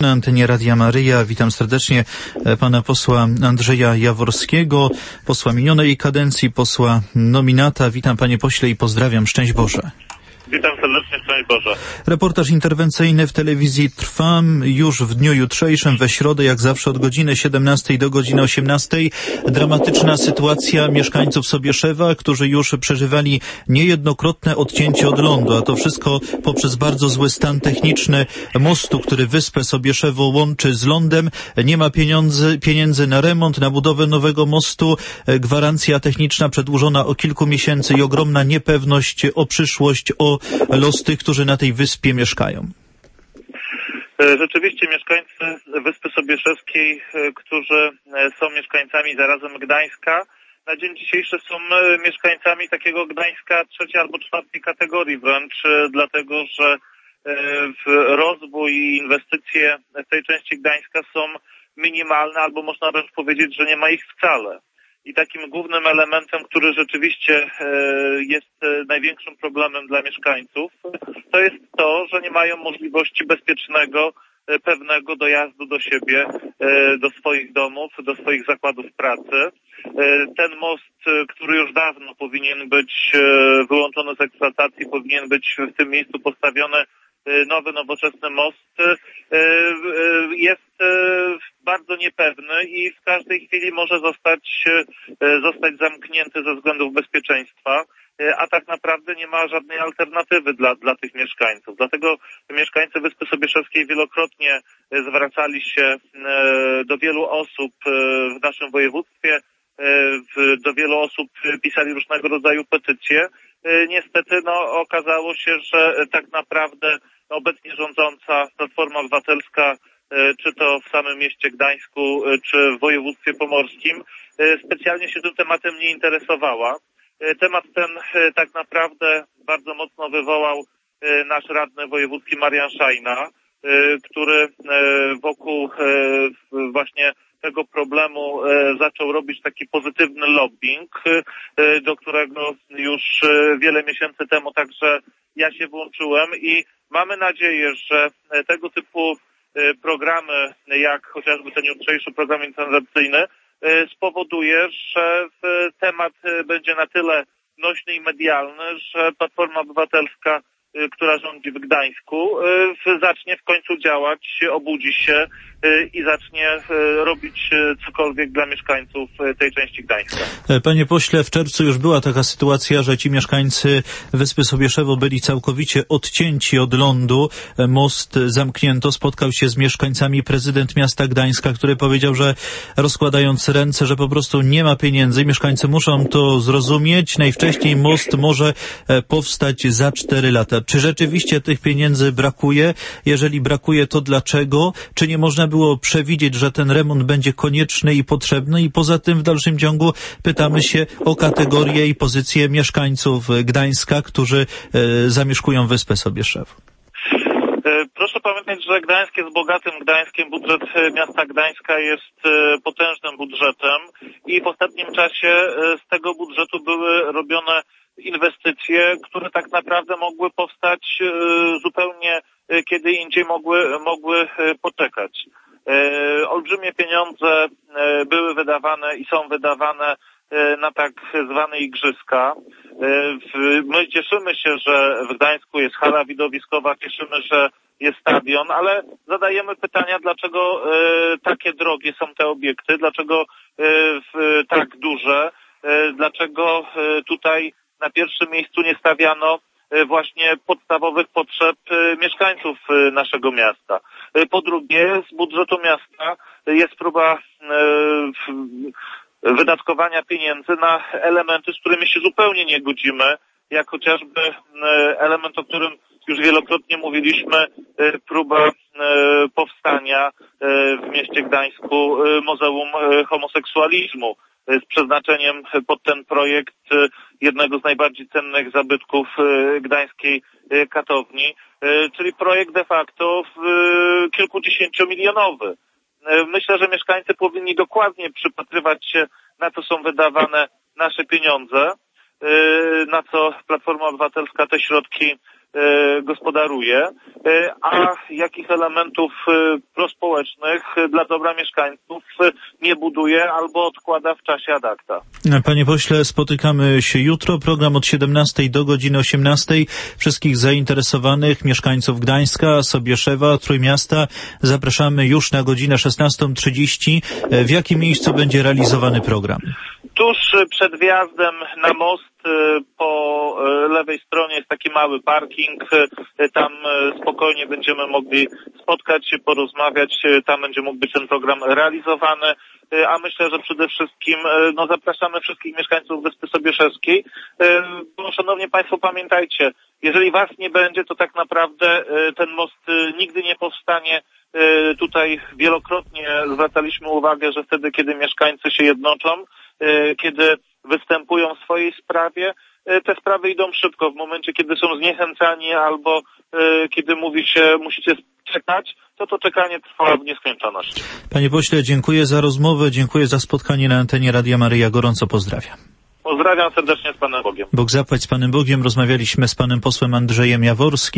na antenie Radia Maryja. Witam serdecznie pana posła Andrzeja Jaworskiego, posła minionej kadencji, posła nominata. Witam panie pośle i pozdrawiam. Szczęść Boże. Witam serdecznie, szczęść Boże. Reportaż interwencyjny w telewizji trwa już w dniu jutrzejszym, we środę, jak zawsze od godziny 17 do godziny 18. Dramatyczna sytuacja mieszkańców Sobieszewa, którzy już przeżywali niejednokrotne odcięcie od lądu, a to wszystko poprzez bardzo zły stan techniczny mostu, który wyspę Sobieszewo łączy z lądem. Nie ma pieniędzy na remont, na budowę nowego mostu. Gwarancja techniczna przedłużona o kilku miesięcy i ogromna niepewność o przyszłość, o los tych, którzy na tej wyspie mieszkają. Rzeczywiście mieszkańcy Wyspy Sobieszewskiej, którzy są mieszkańcami zarazem Gdańska, na dzień dzisiejszy są mieszkańcami takiego Gdańska trzeciej albo czwartej kategorii wręcz, dlatego że rozwój i inwestycje w tej części Gdańska są minimalne, albo można wręcz powiedzieć, że nie ma ich wcale. I takim głównym elementem, który rzeczywiście jest największym problemem dla mieszkańców, to jest to, że nie mają możliwości bezpiecznego, pewnego dojazdu do siebie, do swoich domów, do swoich zakładów pracy. Ten most, który już dawno powinien być wyłączony z eksploatacji, powinien być w tym miejscu postawiony nowy, nowoczesny most, jest bardzo niepewny i w każdej chwili może zostać zamknięty ze względów bezpieczeństwa, a tak naprawdę nie ma żadnej alternatywy dla tych mieszkańców. Dlatego mieszkańcy Wyspy Sobieszewskiej wielokrotnie zwracali się do wielu osób w naszym województwie, do wielu osób pisali różnego rodzaju petycje. Niestety okazało się, że tak naprawdę obecnie rządząca Platforma Obywatelska, czy to w samym mieście Gdańsku, czy w województwie pomorskim, specjalnie się tym tematem nie interesowała. Temat ten tak naprawdę bardzo mocno wywołał nasz radny wojewódzki Marian Szajna, który wokół właśnie tego problemu zaczął robić taki pozytywny lobbying, do którego już wiele miesięcy temu także ja się włączyłem i mamy nadzieję, że tego typu programy, jak chociażby ten jutrzejszy program interwencyjny, spowoduje, że temat będzie na tyle nośny i medialny, że Platforma Obywatelska, która rządzi w Gdańsku, zacznie w końcu działać, obudzi się i zacznie robić cokolwiek dla mieszkańców tej części Gdańska. Panie pośle, w czerwcu już była taka sytuacja, że ci mieszkańcy Wyspy Sobieszewo byli całkowicie odcięci od lądu. Most zamknięto. Spotkał się z mieszkańcami prezydent miasta Gdańska, który powiedział, że rozkładając ręce, że po prostu nie ma pieniędzy. Mieszkańcy muszą to zrozumieć. Najwcześniej most może powstać za 4 lata. Czy rzeczywiście tych pieniędzy brakuje? Jeżeli brakuje, to dlaczego? Czy nie można było przewidzieć, że ten remont będzie konieczny i potrzebny? I poza tym w dalszym ciągu pytamy się o kategorię i pozycję mieszkańców Gdańska, którzy zamieszkują Wyspę Sobieszewo. Proszę pamiętać, że Gdańsk jest bogatym Gdańskiem. Budżet miasta Gdańska jest potężnym budżetem i w ostatnim czasie z tego budżetu były robione inwestycje, które tak naprawdę mogły powstać zupełnie kiedy indziej, mogły poczekać. Olbrzymie pieniądze były wydawane i są wydawane na tak zwane igrzyska. My cieszymy się, że w Gdańsku jest hala widowiskowa, cieszymy, że jest stadion, ale zadajemy pytania, dlaczego takie drogie są te obiekty, dlaczego tak duże, dlaczego tutaj na pierwszym miejscu nie stawiano właśnie podstawowych potrzeb mieszkańców naszego miasta. Po drugie, z budżetu miasta jest próba wydatkowania pieniędzy na elementy, z którymi się zupełnie nie godzimy, jak chociażby element, o którym już wielokrotnie mówiliśmy, próba powstania w mieście Gdańsku Muzeum Homoseksualizmu z przeznaczeniem pod ten projekt jednego z najbardziej cennych zabytków gdańskiej katowni, czyli projekt de facto kilkudziesięciomilionowy. Myślę, że mieszkańcy powinni dokładnie przypatrywać się, na co są wydawane nasze pieniądze, na co Platforma Obywatelska te środki gospodaruje, a jakich elementów których dla dobra mieszkańców nie buduje albo odkłada w czasie ad acta. Panie pośle, spotykamy się jutro. Program od 17 do godziny 18. Wszystkich zainteresowanych, mieszkańców Gdańska, Sobieszewa, Trójmiasta zapraszamy już na godzinę 16:30. W jakim miejscu będzie realizowany program? Tuż przed wjazdem na most po lewej stronie jest taki mały parking. Tam spokojnie będziemy mogli spotkać się, porozmawiać. Tam będzie mógł być ten program realizowany. A myślę, że przede wszystkim zapraszamy wszystkich mieszkańców Wyspy Sobieszewskiej. Bo, szanowni państwo, pamiętajcie, jeżeli was nie będzie, to tak naprawdę ten most nigdy nie powstanie. Tutaj wielokrotnie zwracaliśmy uwagę, że wtedy, kiedy mieszkańcy się jednoczą, kiedy występują w swojej sprawie, te sprawy idą szybko. W momencie, kiedy są zniechęcani albo kiedy mówi się, musicie czekać, to czekanie trwa w nieskończoność. Panie pośle, dziękuję za rozmowę, dziękuję za spotkanie na antenie Radia Maryja. Gorąco pozdrawiam. Pozdrawiam serdecznie z Panem Bogiem. Bóg zapłać z Panem Bogiem. Rozmawialiśmy z panem posłem Andrzejem Jaworskim.